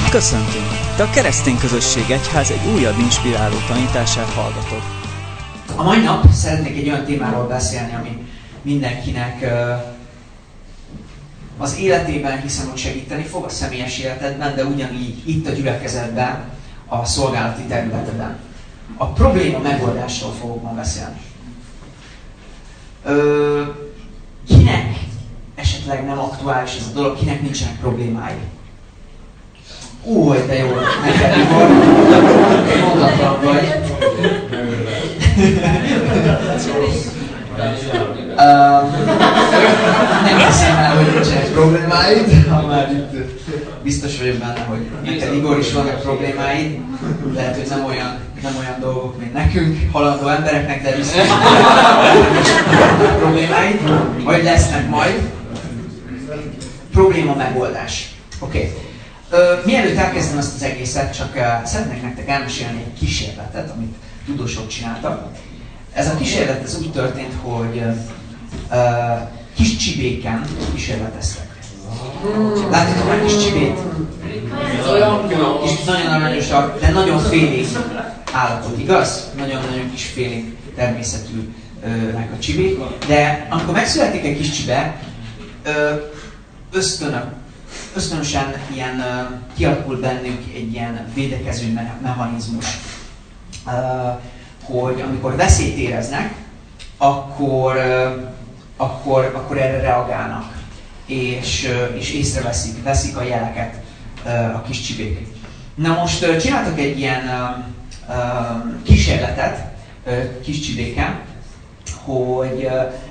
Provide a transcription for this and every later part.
Köszöntünk! Te a Keresztény Közösség Egyház egy újabb inspiráló tanítását hallgatod. A mai nap szeretnék egy olyan témáról beszélni, ami mindenkinek az életében hiszem, hogy segíteni fog, a személyes életedben, de ugyanígy itt a gyülekezetben, a szolgálati területeden. A probléma megoldásról fogok ma beszélni. Kinek esetleg nem aktuális ez a dolog, kinek nincsenek problémái? Hogy de jó, neked Igor, mondatlan vagy. Nem hiszem el, hogy nincsenek problémáid, ha már itt biztos vagyok benne, hogy neked Igor is vannak problémáid. Lehet, hogy nem olyan dolgok, mint nekünk, halandó embereknek, de biztos vannak problémáid, vagy lesznek majd. Probléma megoldás. Oké. Mielőtt elkezdem ezt az egészet, csak szeretnék nektek elmesélni egy kísérletet, amit tudósok csináltak. Ez a kísérlet ez úgy történt, hogy kis csibéken kísérleteztek. Látjátok már kis csibét? Kis nagyon aranyosak, de nagyon félénk állatok, igaz? Nagyon-nagyon kis félénk természetűnek a csibék. De amikor megszületik egy kis csibe, ösztönösen ilyen kialakul bennük egy ilyen védekező mechanizmus, hogy amikor veszélyt éreznek, akkor erre reagálnak, és veszik a jeleket a kis csibék. Na most csináltak egy ilyen kísérletet kis csibéken, hogy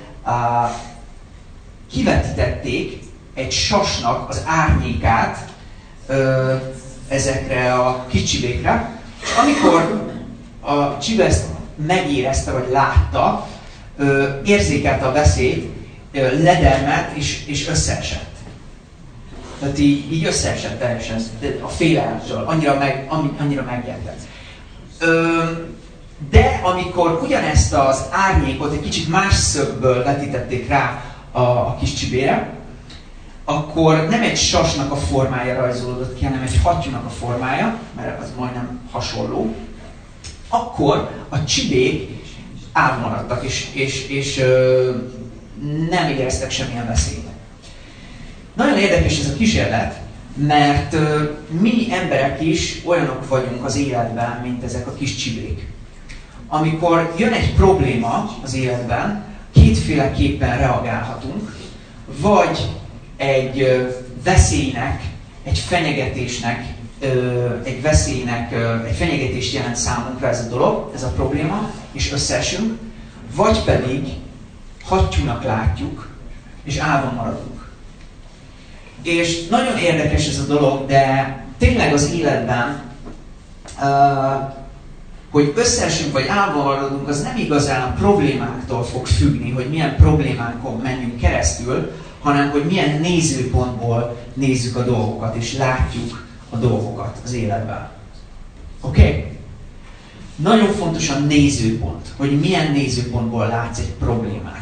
kivetítették egy sasnak az árnyékát ezekre a kis csibékre, és amikor a csibe ezt megérezte, vagy látta, érzékelte a veszélyt, ledermett és összeesett. Tehát így összeesett teljesen a félelemtől, annyira megijedett. De amikor ugyanezt az árnyékot egy kicsit más szögből vetítették rá a kis csibére, akkor nem egy sasnak a formája rajzolódott ki, hanem egy hattyúnak a formája, mert az majdnem hasonló. Akkor a csibék elmaradtak, és nem éreztek semmilyen veszélyt. Nagyon érdekes ez a kísérlet, mert mi emberek is olyanok vagyunk az életben, mint ezek a kis csibék. Amikor jön egy probléma az életben, kétféleképpen reagálhatunk, vagy egy veszélynek, egy fenyegetésnek, egy fenyegetést jelent számunkra ez a dolog, ez a probléma, és összeesünk, vagy pedig hattyúnak látjuk, és álva maradunk. És nagyon érdekes ez a dolog, de tényleg az életben, hogy összeesünk, vagy álva maradunk, az nem igazán a problémáktól fog függni, hogy milyen problémánkon menjünk keresztül, hanem hogy milyen nézőpontból nézzük a dolgokat, és látjuk a dolgokat az életben. Oké? Nagyon fontos a nézőpont, hogy milyen nézőpontból látsz egy problémát.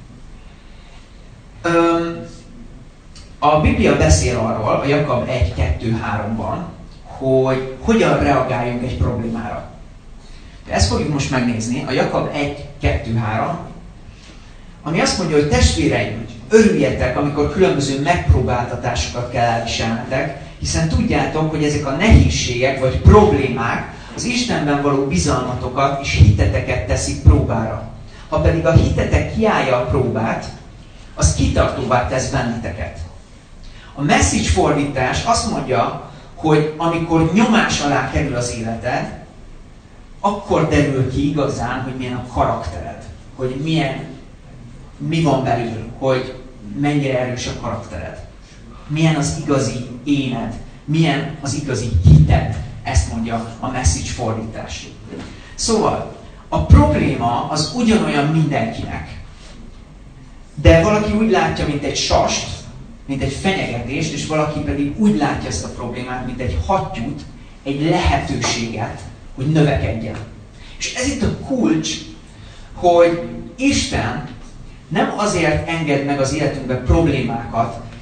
A Biblia beszél arról, a Jakab 1-2-3-ban, hogy hogyan reagáljunk egy problémára. Ezt fogjuk most megnézni, a Jakab 1-2-3, ami azt mondja, hogy testvéreim, örüljetek, amikor különböző megpróbáltatásokat kell elviselnetek, hiszen tudjátok, hogy ezek a nehézségek vagy problémák az Istenben való bizalmatokat és hiteteket teszik próbára. Ha pedig a hitetek kiállja a próbát, az kitartóvá tesz benneteket. A Message fordítás azt mondja, hogy amikor nyomás alá kerül az életed, akkor derül ki igazán, hogy milyen a karaktered, hogy mi van belül, hogy mennyire erős a karaktered. Milyen az igazi éned, milyen az igazi hited, ezt mondja a Message fordítás. Szóval, a probléma az ugyanolyan mindenkinek. De valaki úgy látja, mint egy sast, mint egy fenyegetést, és valaki pedig úgy látja ezt a problémát, mint egy hattyút, egy lehetőséget, hogy növekedjen. És ez itt a kulcs, hogy Isten nem azért enged meg az életünkben problémákat,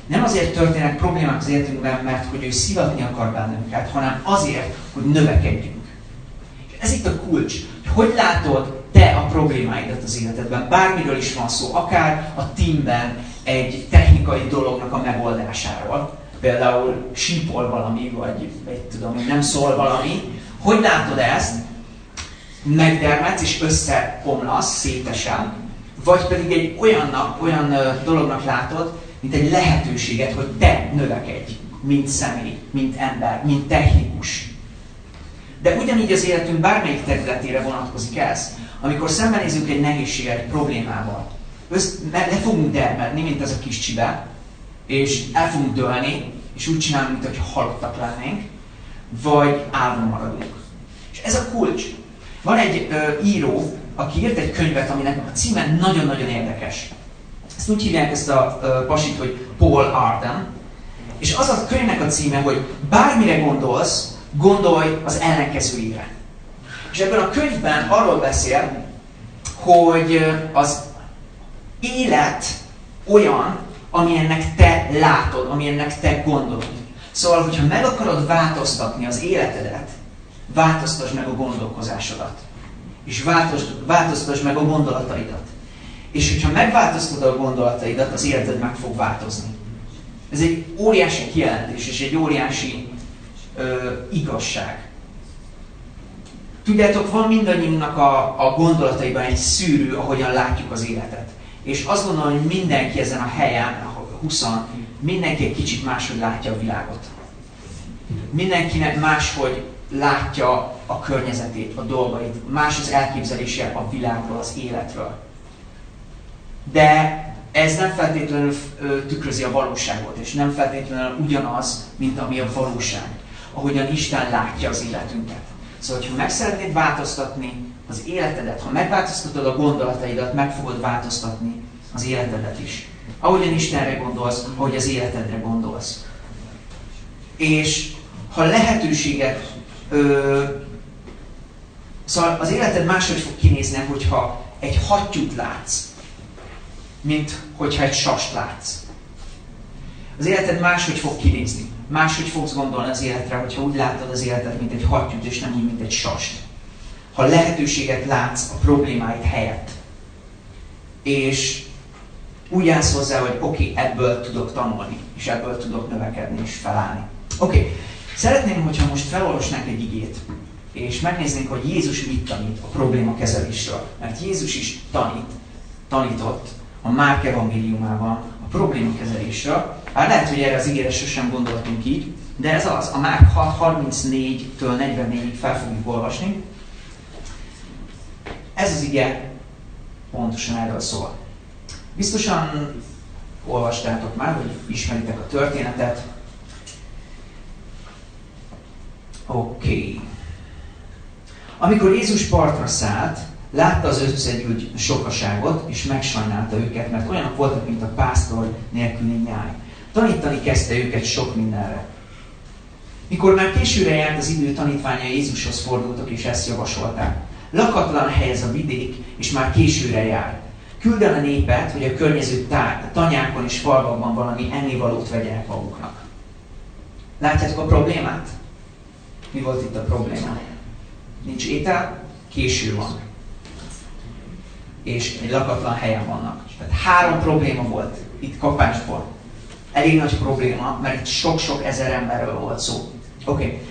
Nem azért történnek problémák az életünkben, mert hogy ő szivatni akar bennünket, hanem azért, hogy növekedjünk. És ez itt a kulcs. Hogy látod te a problémáidat az életedben? Bármiről is van szó, akár a teamben egy technikai dolognak a megoldásáról. Például sípol valami, vagy tudom, nem szól valami. Hogy látod ezt? Megdermedsz és összeomlasz, szétesel, vagy pedig egy olyan dolognak látod, mint egy lehetőséget, hogy te növekedj, mint személy, mint ember, mint technikus. De ugyanígy az életünk bármelyik területére vonatkozik ez. Amikor szembenézünk egy nehézséggel, egy problémával, le fogunk dermedni, mint ez a kis csibe, és el fogunk dőlni, és úgy csinálunk, mintha halottak lennénk, vagy álmon maradunk. És ez a kulcs. Van egy író, aki írt egy könyvet, aminek a címe nagyon-nagyon érdekes. Ezt úgy hívják ezt a pasit, hogy Paul Arden. És az a könyvnek a címe, hogy bármire gondolsz, gondolj az ellenkezőjére. És ebben a könyvben arról beszél, hogy az élet olyan, amilyennek te látod, amilyennek te gondolod. Szóval, hogyha meg akarod változtatni az életedet, változtasd meg a gondolkozásodat. És változtasd meg a gondolataidat. És hogyha megváltoztatod a gondolataidat, az életed meg fog változni. Ez egy óriási kijelentés, és egy óriási igazság. Tudjátok, van mindannyiunknak a gondolataiban egy szűrő, ahogyan látjuk az életet. És azt gondolom, hogy mindenki ezen a helyen, 20, mindenki egy kicsit máshogy látja a világot. Mindenkinek máshogy látja a környezetét, a dolgait, más az elképzelése a világról, az életről. De ez nem feltétlenül tükrözi a valóságot, és nem feltétlenül ugyanaz, mint ami a valóság, ahogyan Isten látja az életünket. Szóval, ha meg szeretnéd változtatni az életedet, ha megváltoztatod a gondolataidat, meg fogod változtatni az életedet is. Ahogyan Istenre gondolsz, ahogy az életedre gondolsz. És ha lehetőséget, szóval az életed máshogy fog kinézni, hogyha egy hattyút látsz, mint hogyha egy sast látsz. Az életed máshogy fog kinézni. Máshogy fogsz gondolni az életre, hogyha úgy látod az életet, mint egy hattyút, és nem úgy, mint egy sast. Ha lehetőséget látsz a problémáid helyett, és úgy állsz hozzá, hogy oké, ebből tudok tanulni, és ebből tudok növekedni és felállni. Oké, szeretném, hogyha most felolvasnánk egy igét, és megnéznénk, hogy Jézus mit tanít a problémakezelésről. Mert Jézus is tanított a Márk evangéliumában a problémakezelésről. Bár lehet, hogy erre az igére sosem gondoltunk így, de ez az. A Márk 6:34-től 44-ig fel fogjuk olvasni. Ez az ige pontosan erről szól. Biztosan olvastátok már, hogy ismeritek a történetet. Oké. Amikor Jézus partra szállt, látta az összegyűlt sokaságot, és megsajnálta őket, mert olyanok voltak, mint a pásztor nélküli nyáj. Tanítani kezdte őket sok mindenre. Mikor már későre járt az idő, tanítványai Jézushoz fordultak, és ezt javasolták. Lakatlan hely ez a vidék, és már későre jár. Küld el a népet, hogy a környező tanyákon és falvakban valami ennivalót vegyenek maguknak. Látjátok a problémát? Mi volt itt a probléma? Nincs étel, késő van. És egy lakatlan helyen vannak. Tehát 3 probléma volt itt kapásból. Elég nagy probléma, mert itt sok-sok ezer emberről volt szó. Oké.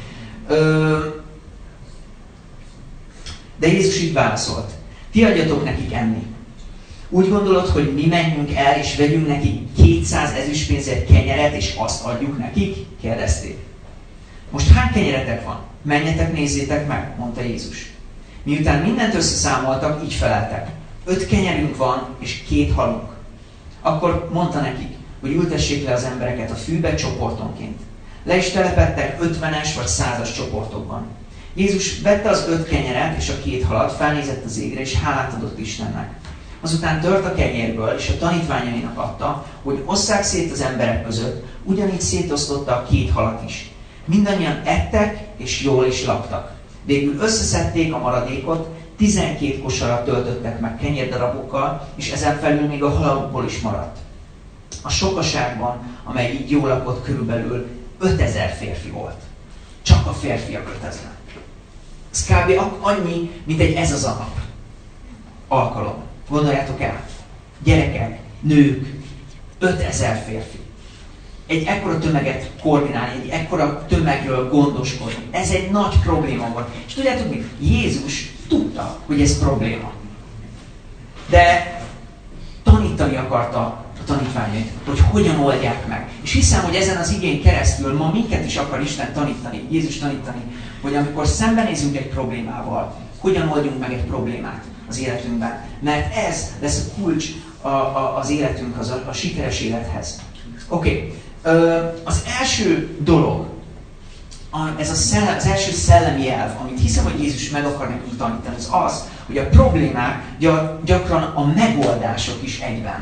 De Jézus így válaszolt. Ti adjatok nekik enni. Úgy gondolod, hogy mi menjünk el és vegyünk nekik 200 ezüstpénzért kenyeret, és azt adjuk nekik? Kérdezték. Most hány kenyeretek van? Menjetek, nézzétek meg, mondta Jézus. Miután mindent összeszámoltak, így feleltek. 5 kenyerünk van, és 2 halunk. Akkor mondta nekik, hogy ültessék le az embereket a fűbe csoportonként. Le is telepedtek 50-es vagy 100-as csoportokban. Jézus vette az 5 kenyeret és a 2 halat, felnézett az égre, és hálát adott Istennek. Azután tört a kenyérből, és a tanítványainak adta, hogy osszák szét az emberek között, ugyanígy szétosztotta a 2 halat is. Mindannyian ettek, és jól is laktak. Végül összeszedték a maradékot, 12 kosarat töltöttek meg kenyérdarabokkal, és ezen felül még a halakból is maradt. a sokaságban, amely így jól lakott, körülbelül 5000 férfi volt. Csak a férfiak 5000. Ez kb. Annyi, mint egy ez az a nap alkalom. Gondoljátok el. Gyerekek, nők, 5000 férfi. Egy ekkora tömeget koordinálni, egy ekkora tömegről gondoskodni. Ez egy nagy probléma volt. És tudjátok mit? Jézus tudta, hogy ez probléma. De tanítani akarta a tanítványait, hogy hogyan oldják meg. És hiszem, hogy ezen az igén keresztül ma minket is akar Isten tanítani, Jézus tanítani, hogy amikor szembenézünk egy problémával, hogyan oldjunk meg egy problémát az életünkben. Mert ez lesz a kulcs az életünkhez, a sikeres élethez. Oké. Az első dolog, az első szellemi elv, amit hiszem, hogy Jézus meg akar nekünk tanítani, az az, hogy a problémák gyakran a megoldások is egyben.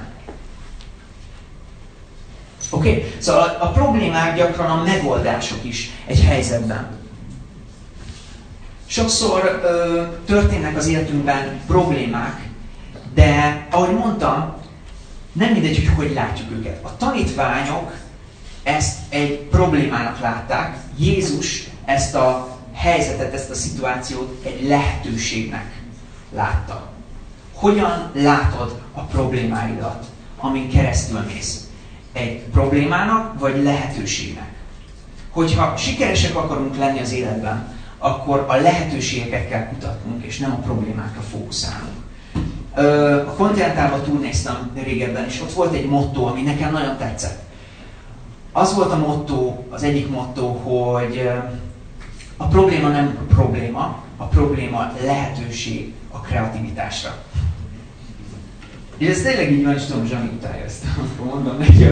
Oké? Szóval a problémák gyakran a megoldások is egy helyzetben. Sokszor történnek az életünkben problémák, de ahogy mondtam, nem mindegy, hogy látjuk őket. A tanítványok ezt egy problémának látták, Jézus ezt a helyzetet, ezt a szituációt egy lehetőségnek látta. Hogyan látod a problémáidat, amin keresztül mész? Egy problémának, vagy lehetőségnek? Hogyha sikeresek akarunk lenni az életben, akkor a lehetőségeket kell kutatnunk, és nem a problémákra fókuszálnunk. A Continentalban túlnéztem régebben, és ott volt egy motto, ami nekem nagyon tetszett. Az volt a motto, az egyik motto, hogy a probléma nem probléma, a probléma lehetőség a kreativitásra. És ez tényleg így van, és tudom, Zsani utálja ezt, akkor mondom neki.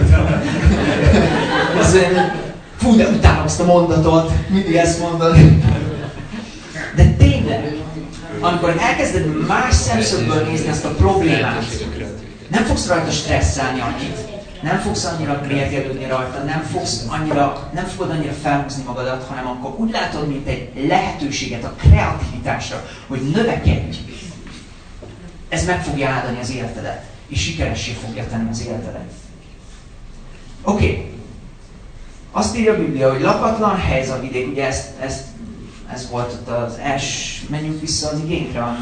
Fú, de utálom ezt a mondatot, mindig ezt mondod. De tényleg, amikor elkezded más szemszögből nézni ezt a problémát, nem fogsz rajta stresszelni annyit, nem fogsz annyira mérgelődni rajta, nem fogod annyira felhúzni magadat, hanem akkor úgy látod, mint egy lehetőséget a kreativitásra, hogy növekedj. Ez meg fogja áldani az életedet, és sikeressé fogja tenni az életedet. Oké. Azt írja a Biblia, hogy lakatlan hely ez a vidék, ugye ez volt ott az menjünk vissza az igénkre, a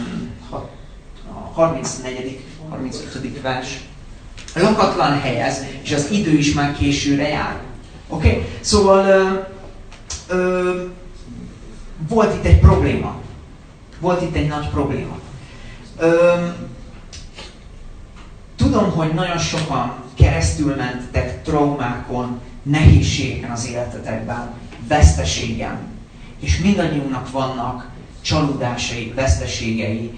34. 35. vers. Lakatlan hely ez, és az idő is már későre jár. Oké? Szóval volt itt egy probléma. Volt itt egy nagy probléma. Tudom, hogy nagyon sokan keresztül mentetek traumákon, nehézségeken az életetekben, veszteségen. És mindannyiunknak vannak csalódásai, veszteségei,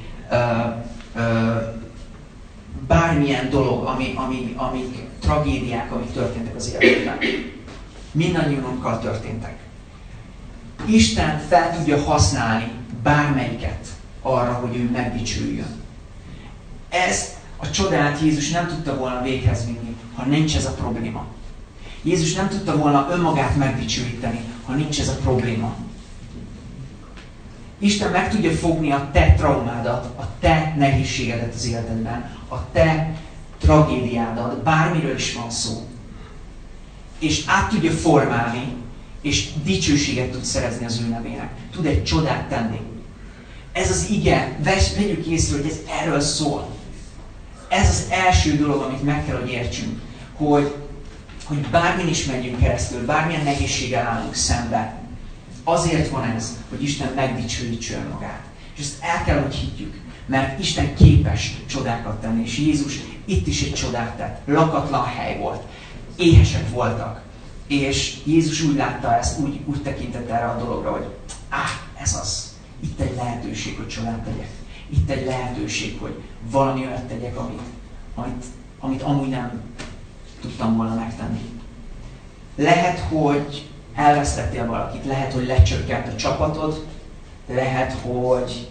bármilyen dolog, amik tragédiák, amik történtek az életben. Mindannyiunkkal történtek. Isten fel tudja használni bármelyiket arra, hogy ő megdicsüljön. Ezt a csodát Jézus nem tudta volna véghez vinni, ha nincs ez a probléma. Jézus nem tudta volna önmagát megdicsőíteni, ha nincs ez a probléma. Isten meg tudja fogni a te traumádat, a te nehézségedet az életedben, a te tragédiádat, bármiről is van szó. És át tudja formálni, és dicsőséget tud szerezni az ő nevének. Tud egy csodát tenni. Ez az ige, vegyük észre, hogy ez erről szól. Ez az első dolog, amit meg kell, hogy értsünk, hogy bármin is menjünk keresztül, bármilyen nehézséggel állunk szembe, azért van ez, hogy Isten megdicsőítse önmagát. És ezt el kell, hogy higgyük, mert Isten képes csodákat tenni, és Jézus itt is egy csodát tett. Lakatlan hely volt, éhesek voltak, és Jézus úgy látta ezt, úgy tekintett erre a dologra, hogy ez az, itt egy lehetőség, hogy csodát tegyek. Itt egy lehetőség, hogy valami olyat tegyek, amit amúgy nem tudtam volna megtenni. Lehet, hogy elvesztettél valakit, lehet, hogy lecsökkent a csapatod, lehet, hogy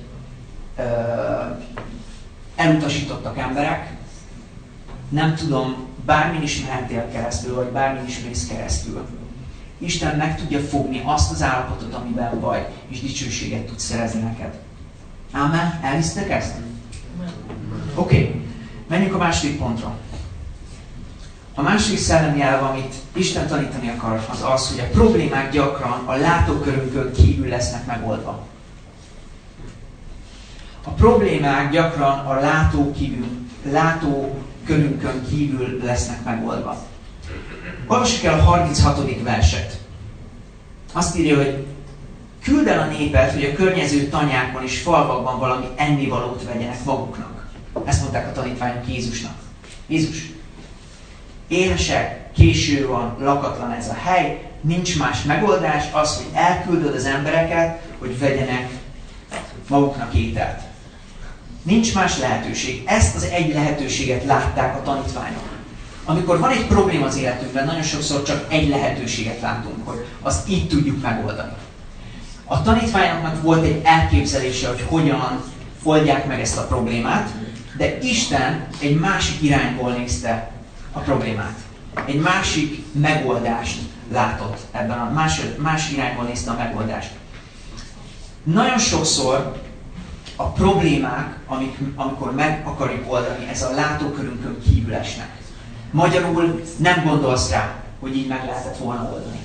elutasítottak emberek, nem tudom, bármin is mehetél keresztül, vagy bármin is mész keresztül. Isten meg tudja fogni azt az állapotot, amiben vagy, és dicsőséget tud szerezni neked. Ámen? Elhisztek ezt? Oké. Menjünk a második pontra. A második szellemi elv, amit Isten tanítani akar, az az, hogy a problémák gyakran a látókörünkön kívül lesznek megoldva. A problémák gyakran a látókörünkön kívül lesznek megoldva. Olvassuk el a 36. verset. Azt írja, hogy küld el a népet, hogy a környező tanyákon és falvakban valami ennivalót vegyenek maguknak. Ezt mondták a tanítványok Jézusnak. Jézus, éhesek, késő van, lakatlan ez a hely, nincs más megoldás, az, hogy elküldöd az embereket, hogy vegyenek maguknak ételt. Nincs más lehetőség. Ezt az egy lehetőséget látták a tanítványok. Amikor van egy probléma az életünkben, nagyon sokszor csak egy lehetőséget látunk, hogy azt így tudjuk megoldani. A tanítványoknak volt egy elképzelése, hogy hogyan oldják meg ezt a problémát, de Isten egy másik irányból nézte a problémát. Egy másik megoldást látott ebben, másik irányból nézte a megoldást. Nagyon sokszor a problémák, amikor meg akarjuk oldani, ez a látókörünkön kívül esnek. Magyarul nem gondolsz rá, hogy így meg lehetett volna oldani.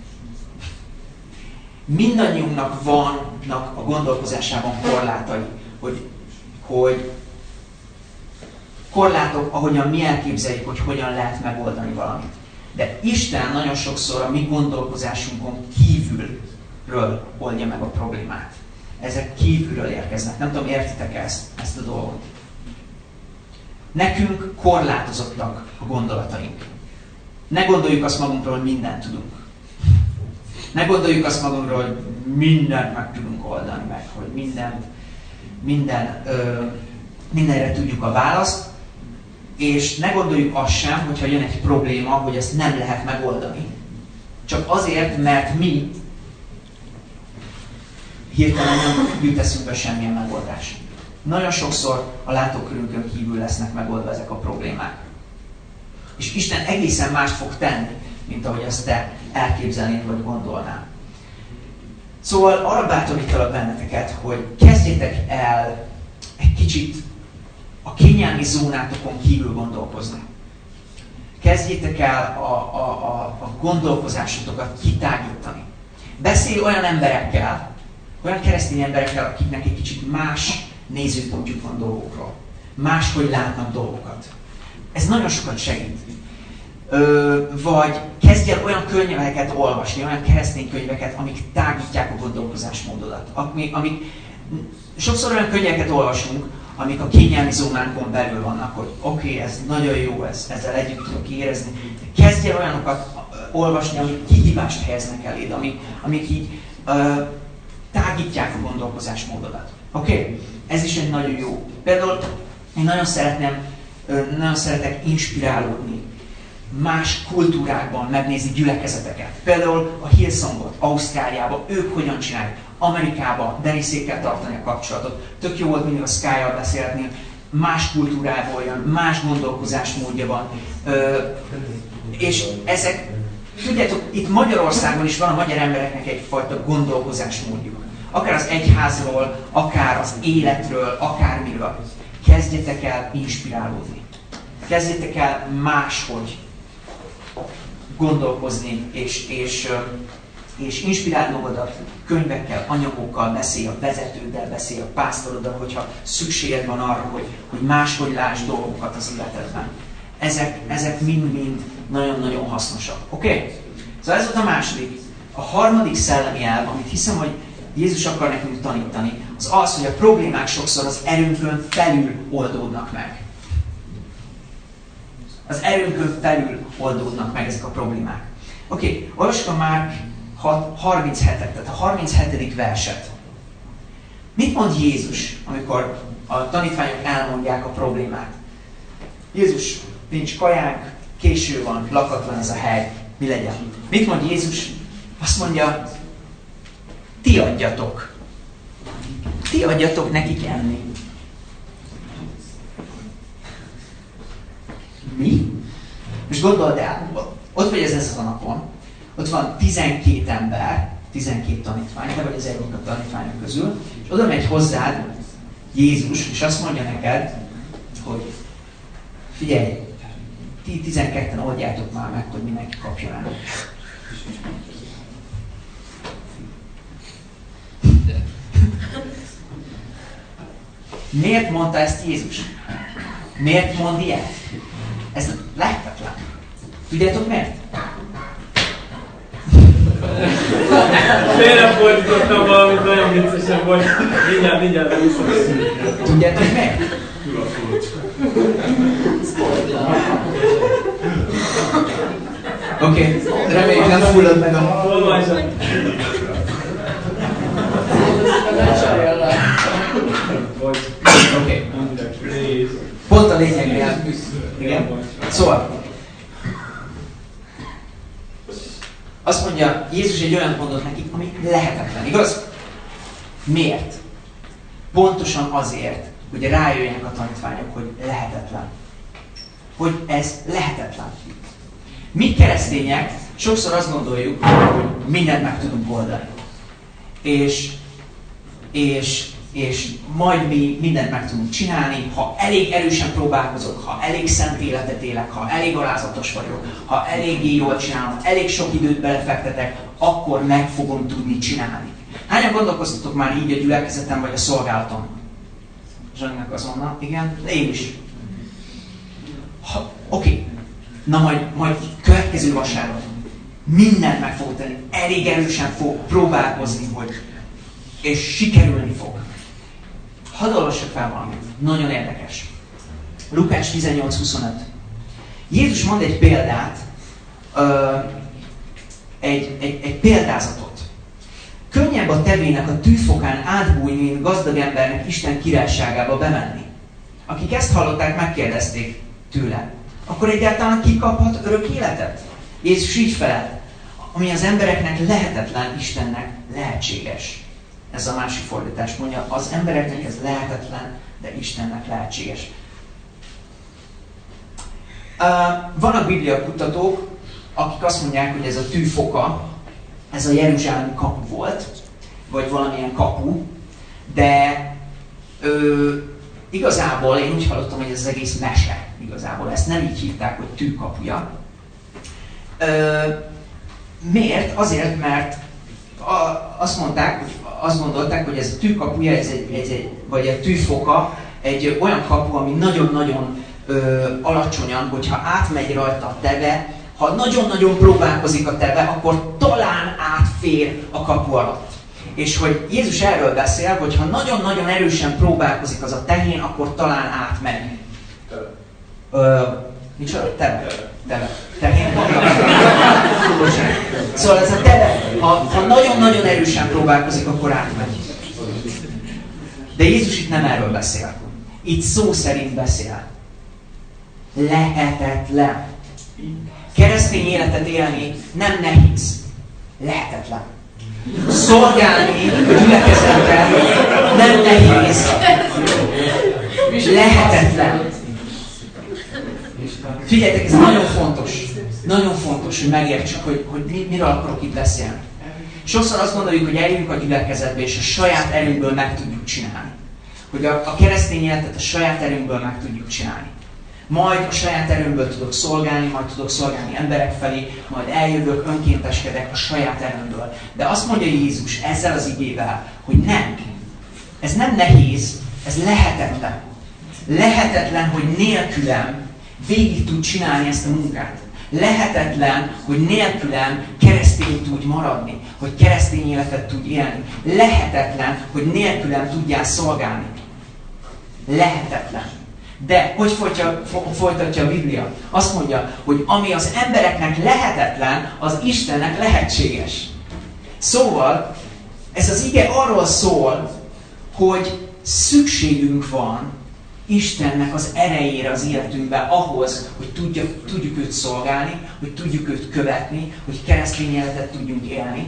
Mindannyiunknak vannak a gondolkozásában korlátai, hogy korlátok, ahogyan mi elképzeljük, hogy hogyan lehet megoldani valamit. De Isten nagyon sokszor a mi gondolkozásunkon kívülről oldja meg a problémát. Ezek kívülről érkeznek. Nem tudom, értitek ezt a dolgot? Nekünk korlátozottak a gondolataink. Ne gondoljuk azt magunkról, hogy mindent tudunk. Ne gondoljuk azt magunkról, hogy mindent meg tudunk oldani meg, hogy mindenre tudjuk a választ, és ne gondoljuk azt sem, hogyha jön egy probléma, hogy ezt nem lehet megoldani. Csak azért, mert mi hirtelen nem jut eszünkbe semmilyen megoldás. Nagyon sokszor a látókörünkön kívül lesznek megoldva ezek a problémák. És Isten egészen mást fog tenni, mint ahogy ezt te elképzelnéd vagy gondolnál. Szóval arra bátorítalak benneteket, hogy kezdjétek el egy kicsit a kényelmi zónátokon kívül gondolkozni. Kezdjétek el a gondolkozásotokat kitágítani. Beszélj olyan emberekkel, olyan keresztény emberekkel, akiknek egy kicsit más nézőpontjuk van dolgokról. Máshogy látnak dolgokat. Ez nagyon sokat segít. Vagy kezdj el olyan könyveket olvasni, olyan keresztény könyveket, amik tágítják a gondolkozásmódodat. Sokszor olyan könyveket olvasunk, amik a kényelmi zónánkon belül vannak, hogy oké, ez nagyon jó, ezzel együtt tudok érezni. De kezdj el olyanokat olvasni, amik kihívást helyeznek eléd, amik így tágítják a gondolkozásmódodat. Oké? Ez is egy nagyon jó. Például én nagyon szeretek inspirálódni, más kultúrákban megnézni gyülekezeteket. Például a Hillsongot, Ausztráliában, ők hogyan csinálják. Amerikában Denisékkel tartani a kapcsolatot. Tök jó volt mindig a Sky-jal beszélni, más kultúrából jön, más gondolkozásmódja van. És ezek, tudjátok, itt Magyarországon is van a magyar embereknek egyfajta gondolkozásmódjuk. Akár az egyházról, akár az életről, akármiről. Kezdjetek el inspirálódni. Kezdjetek el máshogy gondolkozni, és inspirálni magadat könyvekkel, anyagokkal, beszélj a vezetőddel, beszélj a pásztoroddal, hogyha szükséged van arra, hogy máshogy lásd dolgokat az életedben. Ezek mind-mind nagyon-nagyon hasznosak. Oké? Szóval ez volt a második. A harmadik szellemi elv, amit hiszem, hogy Jézus akar nekünk tanítani, az az, hogy a problémák sokszor az erőnkön felül oldódnak meg. Az erőnkön felül oldódnak meg ezek a problémák. Oké, olvassuk a Márk 37-et, tehát a 37. verset. Mit mond Jézus, amikor a tanítványok elmondják a problémát? Jézus, nincs kajánk, késő van, lakatlan ez a hely, mi legyen? Mit mond Jézus? Azt mondja, ti adjatok. Ti adjatok nekik enni. Mi? Most gondold el, ott vagy ez a napon, ott van 12 ember, 12 tanítvány, te vagy az egyik a tanítványok közül, és oda megy hozzád Jézus, és azt mondja neked, hogy figyelj, ti 12-en oldjátok már meg, hogy mindenki kapjon el. Miért mondta ezt Jézus? Miért mond ilyet? Ez lehetetlen. Tudjátok miért? Félrefordítottam valamit, nagyon viccesen volt. Mindjárt visszatérünk. Tudjátok miért? Oké, reméljük nem fullad meg a... Oké. Pont a lényegnél. Igen. Szóval. Azt mondja, Jézus egy olyan mondott nekik, ami lehetetlen, igaz? Miért? Pontosan azért, hogy rájöjjenek a tanítványok, hogy lehetetlen. Hogy ez lehetetlen. Mi keresztények sokszor azt gondoljuk, hogy mindent meg tudunk oldani. És majd mi mindent meg tudunk csinálni, ha elég erősen próbálkozok, ha elég szent életet élek, ha elég alázatos vagyok, ha eléggé jól csinálom, elég sok időt belefektetek, akkor meg fogom tudni csinálni. Hányan gondolkoztatok már így a gyülekezetem vagy a szolgálaton? Zsanynak azonnal, igen, de én is. Oké. Na majd következő vasárnap mindent meg fogok tenni, elég erősen fog próbálkozni, és sikerülni fog. Hadd olvassak fel valamit. Nagyon érdekes. Lukács 18:25. Jézus mond egy példát, egy példázatot. Könnyebb a tevének a tűfokán átbújni, mint gazdag embernek Isten királyságába bemenni. Akik ezt hallották, megkérdezték tőle. Akkor egyáltalán ki kaphat örök életet? Jézus így felelt. Ami az embereknek lehetetlen, Istennek lehetséges. Ez a másik fordítás mondja, az embereknek ez lehetetlen, de Istennek lehetséges. Vannak bibliakutatók, akik azt mondják, hogy ez a tűfoka, ez a jeruzsálemi kapu volt, vagy valamilyen kapu, de igazából én úgy hallottam, hogy ez az egész mese. Igazából ezt nem így hívták, hogy tűkapuja. Miért? Azért, mert azt gondolták, hogy ez a tűkapuja, vagy a tűfoka egy olyan kapu, ami nagyon-nagyon alacsonyan, hogyha átmegy rajta a teve, ha nagyon-nagyon próbálkozik a teve, akkor talán átfér a kapu alatt. És hogy Jézus erről beszél, hogy ha nagyon-nagyon erősen próbálkozik az a tehén, akkor talán átmegy. Micsoda? Teve. Tehén. Szóval ez a teve, ha nagyon-nagyon erősen próbálkozik, akkor átmegy. De Jézus itt nem erről beszél. Itt szó szerint beszél. Lehetetlen. Keresztény életet élni nem nehéz. Lehetetlen. Szolgálni a gyülekezetben nem nehéz. Lehetetlen. Figyeljetek, ez nagyon fontos. Nagyon fontos, hogy megértsük, hogy miről akarok itt beszélni. Sokszor azt gondoljuk, hogy eljövünk a gyülekezetbe, és a saját erőnkből meg tudjuk csinálni. Hogy a keresztény életet a saját erőnkből meg tudjuk csinálni. Majd a saját erőmből tudok szolgálni, majd tudok szolgálni emberek felé, majd eljövök, önkénteskedek a saját erőmből. De azt mondja Jézus ezzel az igével, hogy nem. Ez nem nehéz, ez lehetetlen. Lehetetlen, hogy nélkülem végig tud csinálni ezt a munkát. Lehetetlen, hogy nélkülem keresztény tudj maradni, hogy keresztény életet tudj élni. Lehetetlen, hogy nélkülem tudjál szolgálni. Lehetetlen. De hogy folytatja a Biblia? Azt mondja, hogy ami az embereknek lehetetlen, az Istennek lehetséges. Szóval, ez az ige arról szól, hogy szükségünk van Istennek az erejére az életünkben ahhoz, hogy tudjuk őt szolgálni, hogy tudjuk őt követni, hogy keresztény életet tudjunk élni.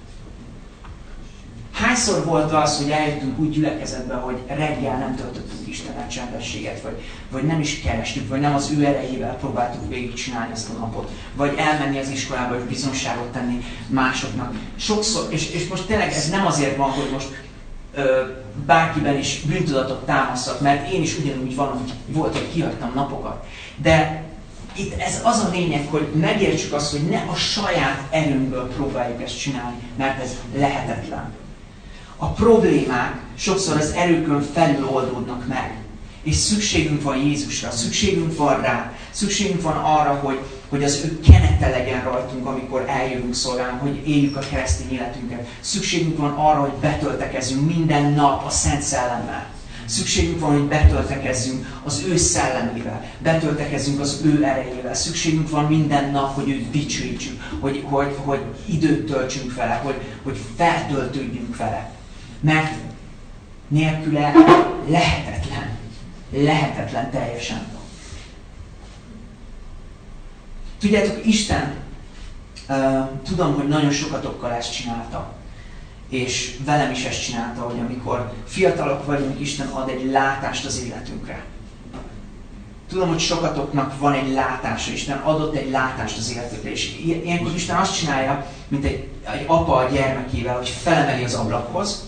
Hányszor volt az, hogy eljöttünk úgy gyülekezetbe, hogy reggel nem töltöttünk Istennel csendességet, vagy nem is kerestük, vagy nem az ő erejével próbáltuk végigcsinálni ezt a napot, vagy elmenni az iskolába, és bizonyságot tenni másoknak. Sokszor, és most tényleg ez nem azért van, hogy most bárkiben is bűntudatot támaszak, mert én is ugyanúgy van, hogy volt, hogy kihagytam napokat. De itt ez az a lényeg, hogy megértsük azt, hogy ne a saját erőnkből próbáljuk ezt csinálni, mert ez lehetetlen. A problémák sokszor az erőkön felül oldódnak meg. És szükségünk van Jézusra, szükségünk van rá, szükségünk van arra, hogy az ő kenete legyen rajtunk, amikor eljövünk szolgálni, hogy éljük a keresztény életünket. Szükségünk van arra, hogy betöltekezzünk minden nap a Szent Szellemmel. Szükségünk van, hogy betöltekezzünk az ő szellemével, betöltekezzünk az ő erejével. Szükségünk van minden nap, hogy őt dicsőítsük, hogy időt töltsünk vele, hogy feltöltődjünk vele. Mert nélküle lehetetlen. Lehetetlen teljesen. Tudjátok, Isten, tudom, hogy nagyon sokatokkal ezt csinálta. És velem is ezt csinálta, hogy amikor fiatalok vagyunk, Isten ad egy látást az életünkre. Tudom, hogy sokatoknak van egy látása, Isten adott egy látást az életükre. És ilyenkor Isten azt csinálja, mint egy apa a gyermekével, hogy felemeli az ablakhoz,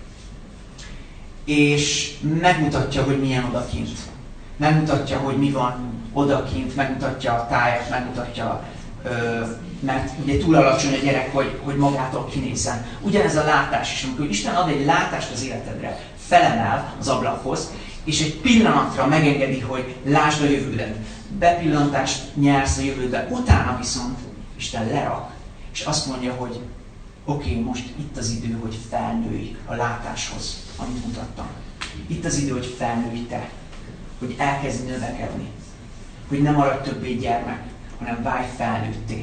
és megmutatja, hogy milyen odakint. Megmutatja, hogy mi van odakint, megmutatja a tájat, megmutatja, mert ugye túl alacsony a gyerek, hogy magától kinézzen. Ugyanez a látás is, amikor Isten ad egy látást az életedre, felemel az ablakhoz, és egy pillanatra megengedi, hogy lásd a jövődet. Bepillantást nyersz a jövődbe, utána viszont Isten lerak, és azt mondja, hogy oké, most itt az idő, hogy felnőj a látáshoz, amit mutattam. Itt az idő, hogy felnőj te, hogy elkezd növekedni, hogy nem maradj többé gyermek, hanem válj felnőtté.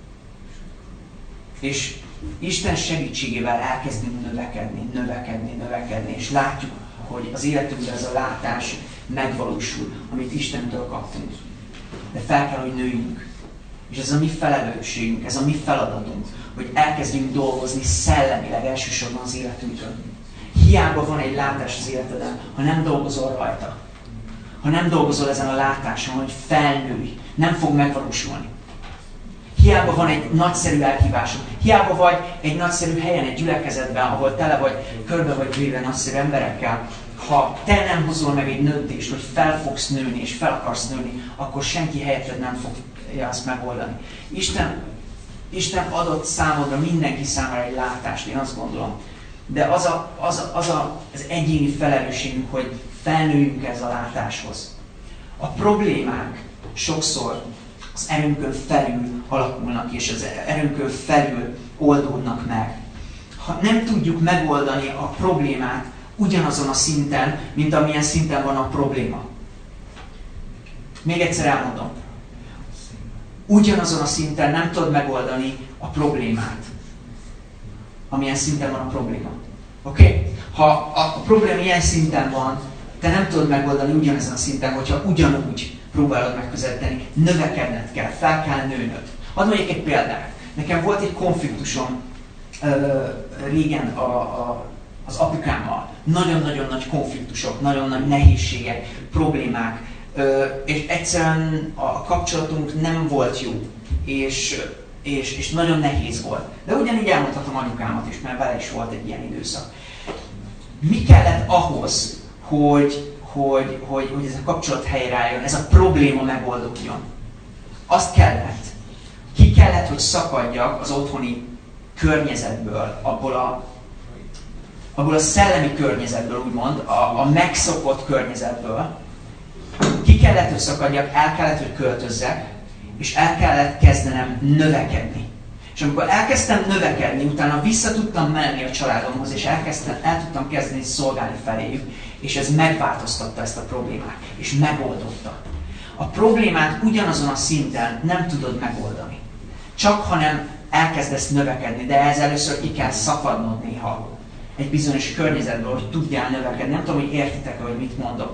És Isten segítségével elkezdünk növekedni, és látjuk, hogy az életünkben ez a látás megvalósul, amit Istentől kaptunk. De fel kell, hogy nőjünk. És ez a mi felelősségünk, ez a mi feladatunk, hogy elkezdjünk dolgozni szellemileg elsősorban az életünkön. Hiába van egy látás az életeden, ha nem dolgozol rajta. Ha nem dolgozol ezen a látáson, hogy felnőj, nem fog megvalósulni. Hiába van egy nagyszerű elhívásod, hiába vagy egy nagyszerű helyen, egy gyülekezetben, ahol tele vagy, körbe vagy véve nagyszerű emberekkel, ha te nem hozol meg egy döntést, hogy fel fogsz nőni és fel akarsz nőni, akkor senki helyetted nem fogja azt megoldani. Isten adott számodra, mindenki számára egy látást, én azt gondolom. De az egyéni felelősségünk, hogy felnőjünk ez a látáshoz. A problémák sokszor az erőnkön felül alakulnak, és az erőnkön felül oldódnak meg. Ha nem tudjuk megoldani a problémát ugyanazon a szinten, mint amilyen szinten van a probléma. Még egyszer elmondom. Ugyanazon a szinten nem tudod megoldani a problémát, amilyen szinten van a probléma. Oké? Ha a probléma ilyen szinten van, te nem tudod megoldani ugyanezen a szinten, hogyha ugyanúgy próbálod megközelíteni. Növekedned kell, fel kell nőnöd. Hadd mondjak egy példát. Nekem volt egy konfliktusom régen az apukámmal. Nagyon-nagyon nagy konfliktusok, nagyon nagy nehézségek, problémák. És egyszerűen a kapcsolatunk nem volt jó. És nagyon nehéz volt. De ugyanígy elmondhatom anyukámat is, mert vele is volt egy ilyen időszak. Mi kellett ahhoz, hogy ez a kapcsolat helyreálljon, ez a probléma megoldódjon? Azt kellett. Ki kellett, hogy szakadjak az otthoni környezetből, abból a szellemi környezetből, úgymond, a megszokott környezetből. Ki kellett, hogy szakadjak, el kellett, hogy költözzek, és el kellett kezdenem növekedni. És amikor elkezdtem növekedni, utána vissza tudtam menni a családomhoz, és el tudtam kezdeni szolgálni feléjük, és ez megváltoztatta ezt a problémát, és megoldotta. A problémát ugyanazon a szinten nem tudod megoldani. Csak ha nem elkezdesz növekedni, de ehhez először ki kell szakadnod néha egy bizonyos környezetből, hogy tudjál növekedni. Nem tudom, hogy értitek-e, hogy mit mondok.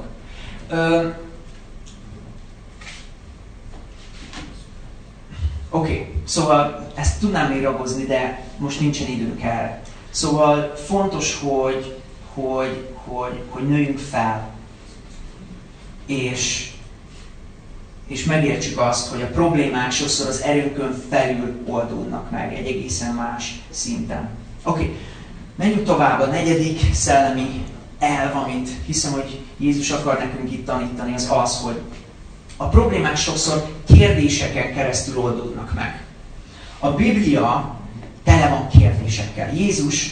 Oké, szóval ezt tudnám még ragozni, de most nincsen időnk erre. Szóval fontos, hogy nőjünk fel, és megértsük azt, hogy a problémák sokszor az erőnkön felül oldódnak meg egy egészen más szinten. Oké, menjünk tovább. A negyedik szellemi elv, amit hiszem, hogy Jézus akar nekünk itt tanítani, az az, hogy A problémák sokszor kérdéseken keresztül oldódnak meg. A Biblia tele van kérdésekkel. Jézus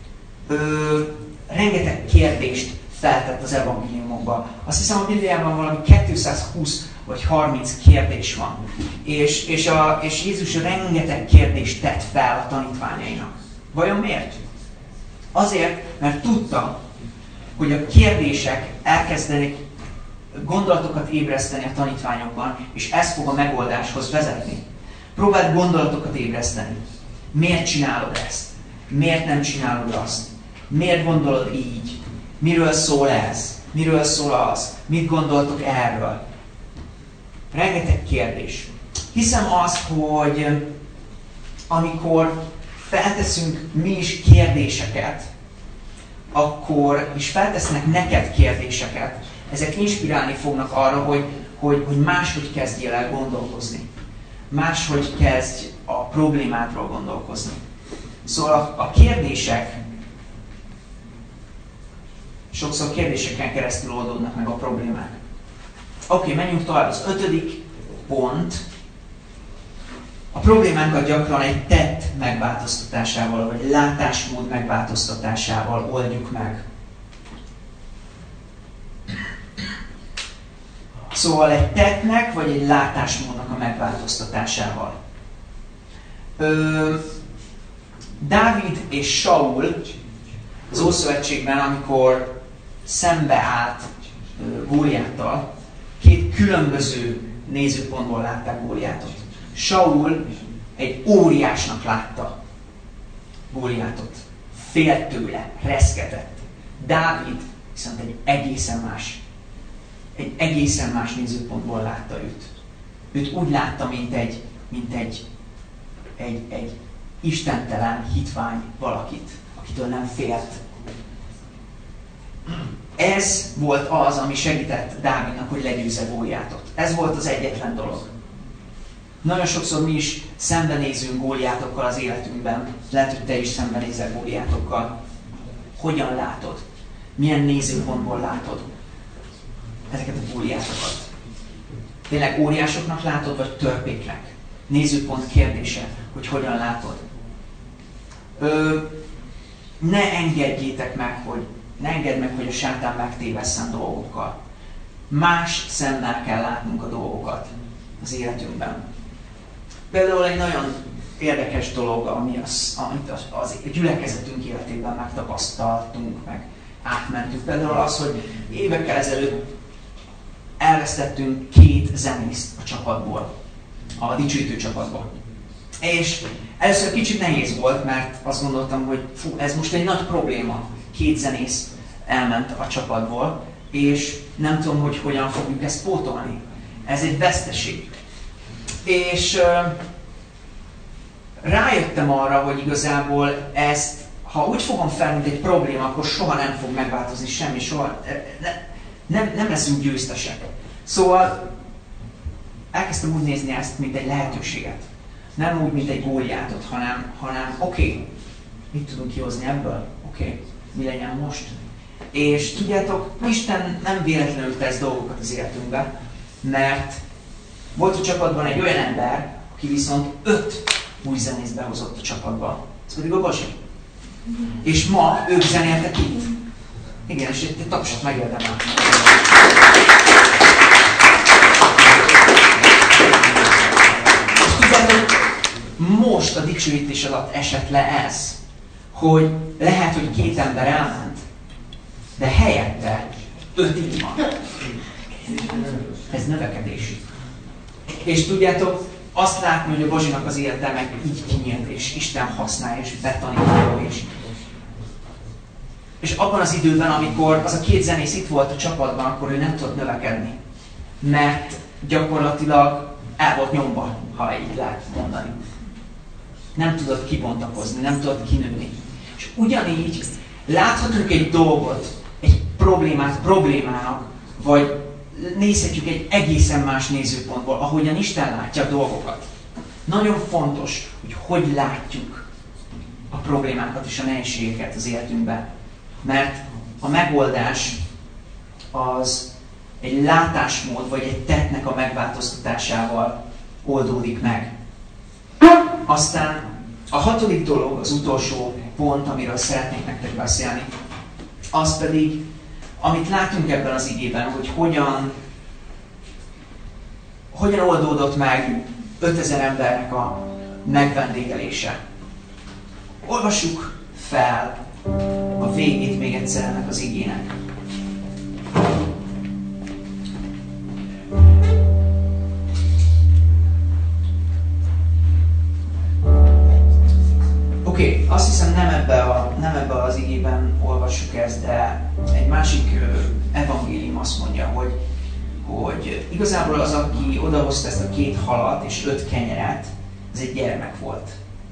rengeteg kérdést feltett az evangéliumokba. Azt hiszem, a Bibliában valami 220 vagy 30 kérdés van. És Jézus rengeteg kérdést tett fel a tanítványainak. Vajon miért? Azért, mert tudta, hogy a kérdések elkezdenek gondolatokat ébreszteni a tanítványokban, és ez fog a megoldáshoz vezetni. Próbáld gondolatokat ébreszteni. Miért csinálod ezt? Miért nem csinálod azt? Miért gondolod így? Miről szól ez? Miről szól az? Mit gondoltok erről? Rengeteg kérdés. Hiszem azt, hogy amikor felteszünk mi is kérdéseket, akkor, és feltesznek neked kérdéseket, ezek inspirálni fognak arra, hogy máshogy kezdjél el gondolkozni. Máshogy kezdj a problémádról gondolkozni. Szóval a kérdések sokszor kérdéseken keresztül oldódnak meg a problémák. Oké, menjünk tovább. Az 5. pont. A problémánkat gyakran egy tett megváltoztatásával, vagy látásmód megváltoztatásával oldjuk meg. Szóval egy tettnek, vagy egy látásmódnak a megváltoztatásával. Dávid és Saul az Ószövetségben, amikor szembeállt Góliáttal, két különböző nézőpontból látták Góliátot. Saul egy óriásnak látta Góliátot. Félt tőle, reszketett. Dávid viszont egy egészen más nézőpontból látta őt. Őt úgy látta, mint egy istentelen, hitvány valakit, akitől nem félt. Ez volt az, ami segített Dávidnak, hogy legyőzze Góliátot. Ez volt az egyetlen dolog. Nagyon sokszor mi is szembenézünk Góliátokkal az életünkben. Lehet, hogy te is szembenézel Góliátokkal. Hogyan látod? Milyen nézőpontból látod ezeket a Góliátokat? Tényleg óriásoknak látod, vagy törpéknek? Nézőpont kérdése, hogy hogyan látod. Ne engedjétek meg, ne engedd meg, hogy a sátán megtévesszen dolgokkal. Más szemmel kell látnunk a dolgokat az életünkben. Például egy nagyon érdekes dolog, amit a gyülekezetünk életében megtapasztaltunk, meg átmentünk. Például az, hogy évekkel ezelőtt elvesztettünk 2 zenészt a csapatból, a dicsőítő csapatból. És először kicsit nehéz volt, mert azt gondoltam, hogy ez most egy nagy probléma. 2 zenész elment a csapatból, és nem tudom, hogy hogyan fogjuk ezt pótolni. Ez egy veszteség. És rájöttem arra, hogy igazából ezt, ha úgy fogom fel, mint egy probléma, akkor soha nem fog megváltozni semmi, soha nem leszünk győztesek. Szóval elkezdtem úgy nézni ezt, mint egy lehetőséget. Nem úgy, mint egy Góliátot, hanem oké, mit tudunk kihozni ebből? Oké, mi legyen most? És tudjátok, Isten nem véletlenül tesz dolgokat az életünkbe, mert volt a csapatban egy olyan ember, aki viszont 5 új zenészt behozott a csapatba. Ez pedig a Bazsi. És ma ők zenéltek itt. Igen, és egy tapsot megérdemel. És tudjátok, most a dicsőítés alatt esett le ez, hogy lehet, hogy 2 ember elment, de helyette 5 itt van. Ez növekedés. És tudjátok, azt látni, hogy a Bazsinak az élete meg így kinyílt, és Isten használja, és betanítja, és abban az időben, amikor az a 2 zenész itt volt a csapatban, akkor ő nem tudott növekedni. Mert gyakorlatilag el volt nyomva, ha így lehet mondani. Nem tudott kibontakozni, nem tudott kinőni. És ugyanígy láthatunk egy dolgot, egy problémát problémának, vagy nézhetjük egy egészen más nézőpontból, ahogyan Isten látja a dolgokat. Nagyon fontos, hogy látjuk a problémákat és a nehézségeket az életünkben. Mert a megoldás az egy látásmód vagy egy tettnek a megváltoztatásával oldódik meg. Aztán a 6. dolog, az utolsó pont, amiről szeretnék nektek beszélni, az pedig, amit látunk ebben az igében, hogy hogyan oldódott meg 5000 embernek a megvendégelése. Olvassuk fel a végét még egyszer ennek az igének. Oké, azt hiszem nem ebbe az igében olvassuk ezt, de egy másik evangélium azt mondja, hogy igazából az, aki odahozta ezt a 2 halat és 5 kenyeret, ez egy gyermek volt.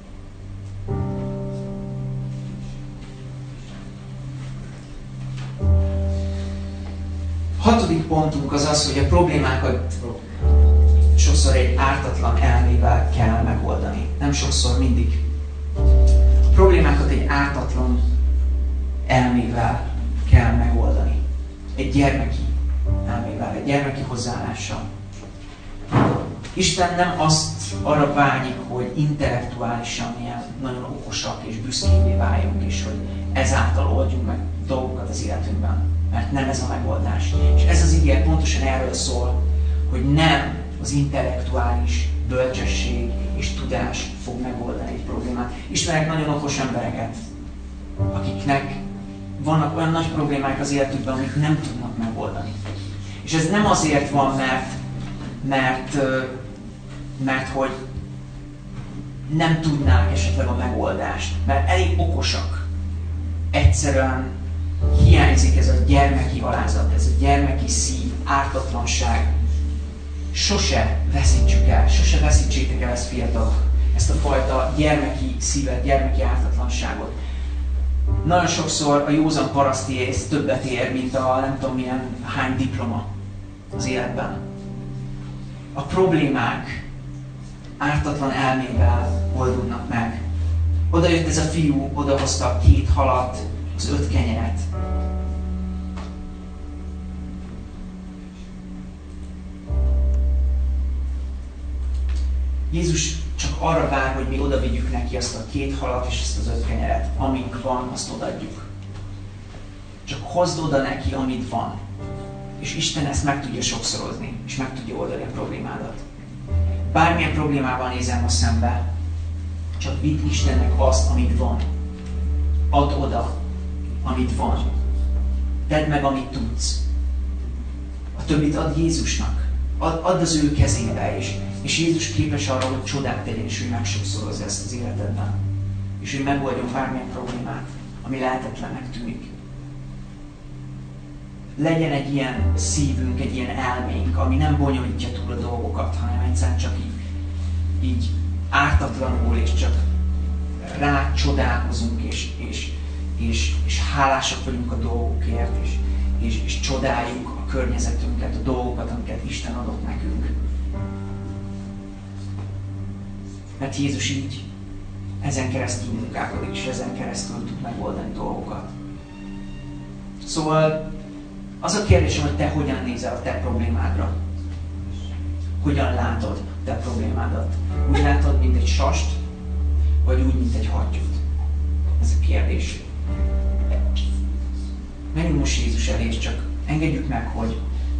A 6. pontunk az az, hogy a problémákat sokszor egy ártatlan elmével kell megoldani. Nem sokszor, mindig. A problémákat egy ártatlan elmével kell megoldani. Egy gyermeki elmével, egy gyermeki hozzáállással. Isten nem arra vágyik, hogy intellektuálisan ilyen nagyon okosak és büszkévé váljunk, és hogy ezáltal oldjunk meg dolgokat az életünkben. Mert nem ez a megoldás. És ez az ige pontosan erről szól, hogy nem az intellektuális bölcsesség és tudás fog megoldani egy problémát. Ismerek nagyon okos embereket, akiknek vannak olyan nagy problémák az életükben, amik nem tudnak megoldani. És ez nem azért van, mert hogy nem tudnák esetleg a megoldást, mert elég okosak. Egyszerűen hiányzik ez a gyermeki alázat, ez a gyermeki szív, ártatlanság. Sose veszítsétek el ezt, fiatalok, ezt a fajta gyermeki szívet, gyermeki ártatlanságot. Nagyon sokszor a józan paraszti ész többet ér, mint a nem tudom milyen hány diploma az életben. A problémák ártatlan elmével oldódnak meg. Oda jött ez a fiú, odahozta 2 halat, az 5 kenyeret. Jézus csak arra vár, hogy mi oda vigyük neki azt a 2 halat és ezt az 5 kenyeret. Amink van, azt odaadjuk. Csak hozd oda neki, amit van. És Isten ezt meg tudja sokszorozni, és meg tudja oldani a problémádat. Bármilyen problémával nézem a szembe, csak vidd Istennek azt, amit van. Add oda, amit van. Tedd meg, amit tudsz. A többit add Jézusnak. Add az ő kezébe is. És Jézus képes arra, hogy csodát tegyen, és hogy megsokszorozza ezt az életedben. És hogy megoldjon bármilyen problémát, ami lehetetlennek tűnik. Legyen egy ilyen szívünk, egy ilyen elménk, ami nem bonyolítja túl a dolgokat, hanem egyszerűen csak így ártatlanul, és csak rá csodálkozunk, és hálásak vagyunk a dolgokért, és csodáljuk a környezetünket, a dolgokat, amiket Isten adott nekünk. Mert Jézus így ezen keresztül munkálkodik, és ezen keresztül tud megoldani dolgokat. Szóval az a kérdésem, hogy te hogyan nézel a te problémádra? Hogyan látod a te problémádat? Úgy látod, mint egy sast, vagy úgy, mint egy hattyút? Ez a kérdés. Menjünk most Jézus elé, és csak engedjük meg, hogy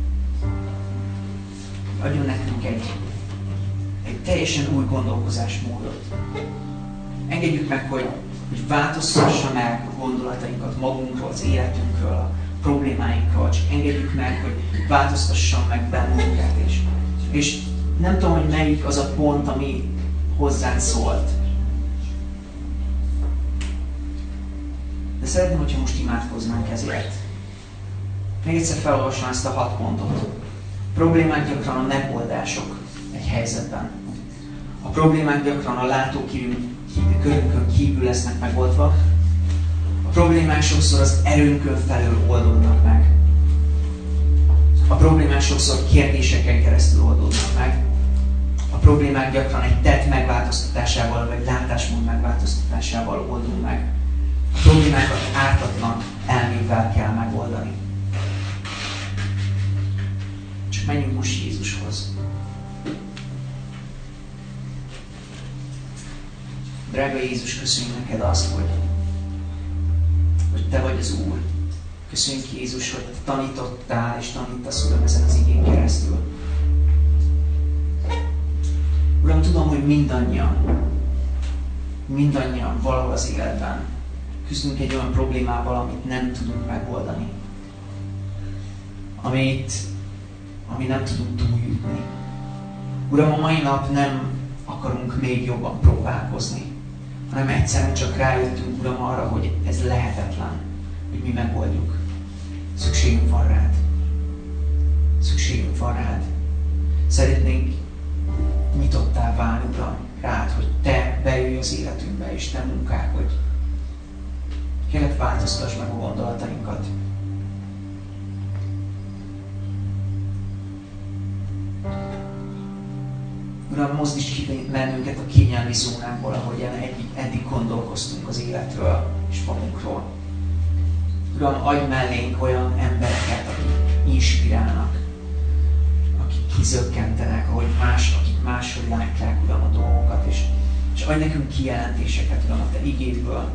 adjon nekünk egy teljesen új gondolkozásmódot. Engedjük meg, hogy változtassa meg a gondolatainkat magunkról, az életünkről, a problémáinkról, csak engedjük meg, hogy változtasson meg bennünket. És nem tudom, hogy melyik az a pont, ami hozzánk szólt. De szeretném, hogyha most imádkoznánk ezért. Még egyszer felolvasom ezt a 6 pontot. A problémák gyakran a megoldások egy helyzetben. A problémák gyakran a látókörünkön kívül lesznek megoldva. A problémák sokszor az erőnkön felül oldódnak meg. A problémák sokszor kérdéseken keresztül oldódnak meg. A problémák gyakran egy tett megváltoztatásával, vagy látásmód megváltoztatásával oldunk meg. A problémákat ártatlan elmével kell megoldani. Drága Jézus, köszönjük neked azt, hogy te vagy az Úr. Köszönjük Jézus, hogy te tanítottál és tanítasz, Uram, ezen az igén keresztül. Uram, tudom, hogy mindannyian valahol az életben küzdünk egy olyan problémával, amit nem tudunk megoldani. Ami nem tudunk túljutni. Uram, a mai nap nem akarunk még jobban próbálkozni, hanem egyszerűen csak rájöttünk, Uram, arra, hogy ez lehetetlen, hogy mi megoldjuk. Szükségünk van rád. Szükségünk van rád. Szeretnénk nyitottá válni, Uram, rád, hogy te bejöjj az életünkbe, és te munkálkodj. Kérlek, változtass meg a gondolatainkat. Uram, mozdíts ki bennünket a kényelmi zónánkból, ahogyan eddig gondolkoztunk az életről és magunkról. Uram, adj mellénk olyan embereket, akik inspirálnak, akik kizökkentenek, akik máshogy látják, Uram, a dolgokat, és adj nekünk kijelentéseket, Uram, a te igédből.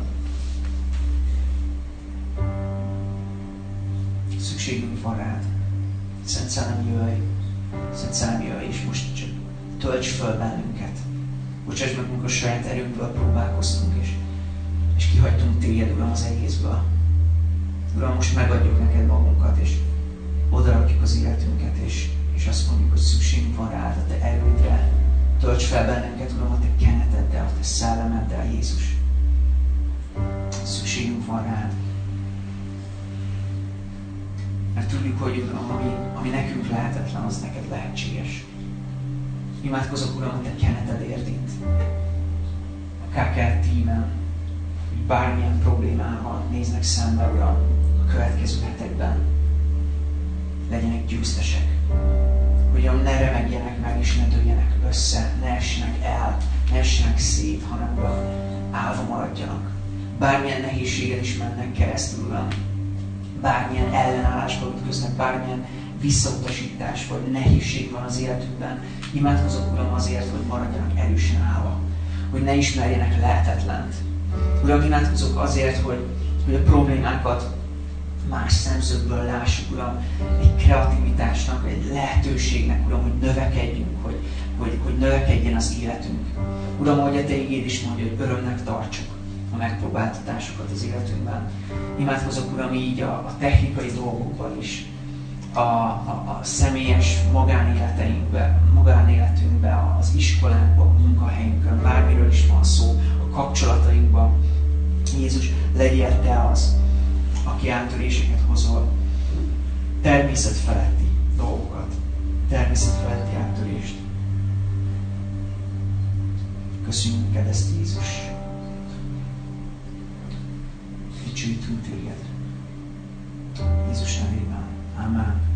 Szükségünk van rád. Szent Szellem, jöjj! Szent Szellem, jöjj, és most csak tölts föl bennünket. Bocsáss meg, amikor a saját erőnkből próbálkoztunk, és kihagytunk téged, Uram, az egészből. Uram, most megadjuk neked magunkat, és odarakjuk az életünket, és azt mondjuk, hogy szükségünk van rád, a te erődre. Tölts fel bennünket, Uram, a te keneteddel, a te szellemeddel, Jézus. Szükségünk van rád. Mert tudjuk, hogy Uram, ami nekünk lehetetlen, az neked lehetséges. Imádkozok, Uram, a te kenetedért itt. A KKR tímen, hogy bármilyen problémával néznek szembe, Uram, a következő hetekben. Legyenek győztesek. Hogy Uram, ne remegjenek meg és ne dőljenek össze, ne essenek el, ne essenek szét, hanem Uram, állva maradjanak. Bármilyen nehézségen is mennek keresztül, Uram. Bármilyen ellenállásba ütköznek, bármilyen visszautasítás vagy nehézség van az életükben. Imádkozok, Uram, azért, hogy maradjanak erősen állva. Hogy ne ismerjenek lehetetlent. Uram, imádkozok azért, hogy a problémákat más szemszögből lássuk, Uram. Egy kreativitásnak, egy lehetőségnek, Uram, hogy növekedjünk, hogy növekedjen az életünk. Uram, ahogy a te igéd is mondja, hogy örömnek tartsuk a megpróbáltatásokat az életünkben. Imádkozok, Uram, így a technikai dolgokban is, a személyes magánéletünkben, az iskolánkban, a munkahelyünkön, bármiről is van szó, a kapcsolatainkban. Jézus, legyél te az, aki áttöréseket hozol, természetfeletti dolgokat, természetfeletti áttörést. Köszönjük neked ezt, Jézus. Dicsőítünk téged. Jézus nevében. Amen.